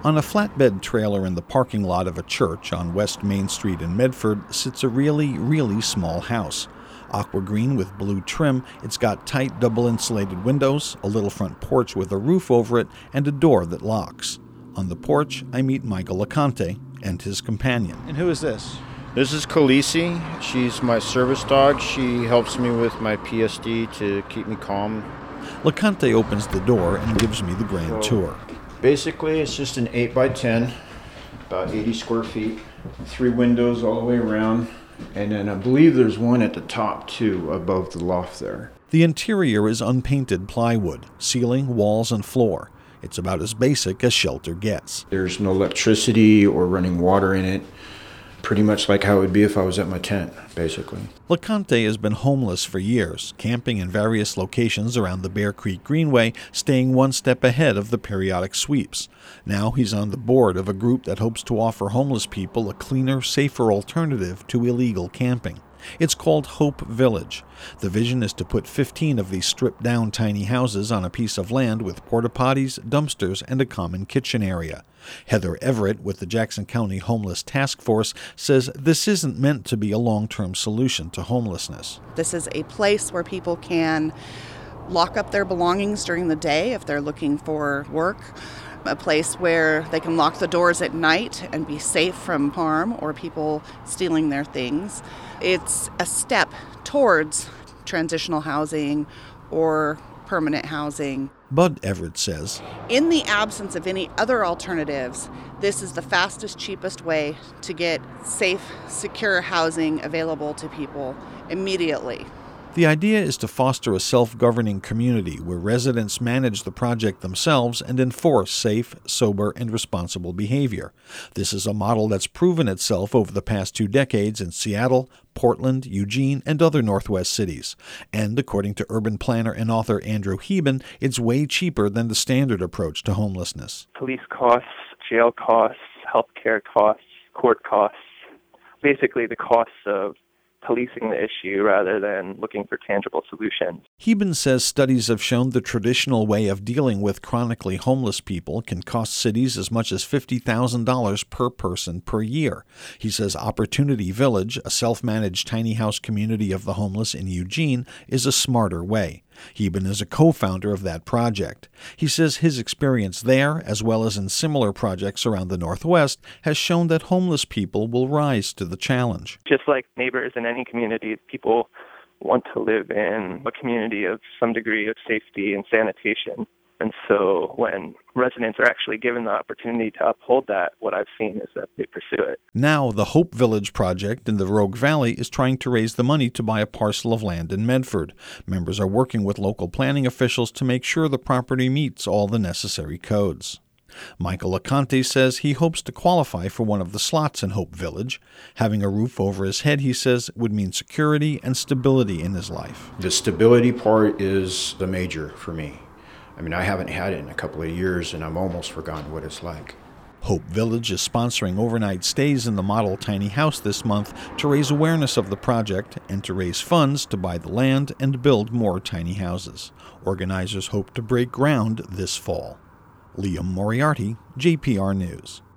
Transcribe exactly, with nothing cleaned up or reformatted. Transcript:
On a flatbed trailer in the parking lot of a church on West Main Street in Medford sits a really, really small house. Aqua green with blue trim, it's got tight double-insulated windows, a little front porch with a roof over it, and a door that locks. On the porch, I meet Michael LeConte and his companion. And who is this? This is Khaleesi. She's my service dog. She helps me with my P S D to keep me calm. LeConte opens the door and gives me the grand So, tour. Basically, it's just an eight by ten, about eighty square feet, three windows all the way around, and then I believe there's one at the top, too, above the loft there. The interior is unpainted plywood, ceiling, walls, and floor. It's about as basic as shelter gets. There's no electricity or running water in it. Pretty much like how it would be if I was at my tent, basically. LeConte has been homeless for years, camping in various locations around the Bear Creek Greenway, staying one step ahead of the periodic sweeps. Now he's on the board of a group that hopes to offer homeless people a cleaner, safer alternative to illegal camping. It's called Hope Village. The vision is to put fifteen of these stripped-down tiny houses on a piece of land with porta-potties, dumpsters, and a common kitchen area. Heather Everett with the Jackson County Homeless Task Force says this isn't meant to be a long-term solution to homelessness. This is a place where people can lock up their belongings during the day if they're looking for work. A place where they can lock the doors at night and be safe from harm or people stealing their things. It's a step towards transitional housing or permanent housing. Bud Everett says, in the absence of any other alternatives, this is the fastest, cheapest way to get safe, secure housing available to people immediately. The idea is to foster a self-governing community where residents manage the project themselves and enforce safe, sober, and responsible behavior. This is a model that's proven itself over the past two decades in Seattle, Portland, Eugene, and other Northwest cities. And according to urban planner and author Andrew Heben, it's way cheaper than the standard approach to homelessness. Police costs, jail costs, healthcare costs, court costs, basically the costs of policing the issue rather than looking for tangible solutions. Heben says studies have shown the traditional way of dealing with chronically homeless people can cost cities as much as fifty thousand dollars per person per year. He says Opportunity Village, a self-managed tiny house community of the homeless in Eugene, is a smarter way. Heben is a co-founder of that project. He says his experience there, as well as in similar projects around the Northwest, has shown that homeless people will rise to the challenge. Just like neighbors in any community, people want to live in a community of some degree of safety and sanitation. And so when residents are actually given the opportunity to uphold that, what I've seen is that they pursue it. Now, the Hope Village project in the Rogue Valley is trying to raise the money to buy a parcel of land in Medford. Members are working with local planning officials to make sure the property meets all the necessary codes. Michael LeConte says he hopes to qualify for one of the slots in Hope Village. Having a roof over his head, he says, would mean security and stability in his life. The stability part is the major for me. I mean, I haven't had it in a couple of years, and I'm almost forgotten what it's like. Hope Village is sponsoring overnight stays in the model tiny house this month to raise awareness of the project and to raise funds to buy the land and build more tiny houses. Organizers hope to break ground this fall. Liam Moriarty, J P R News.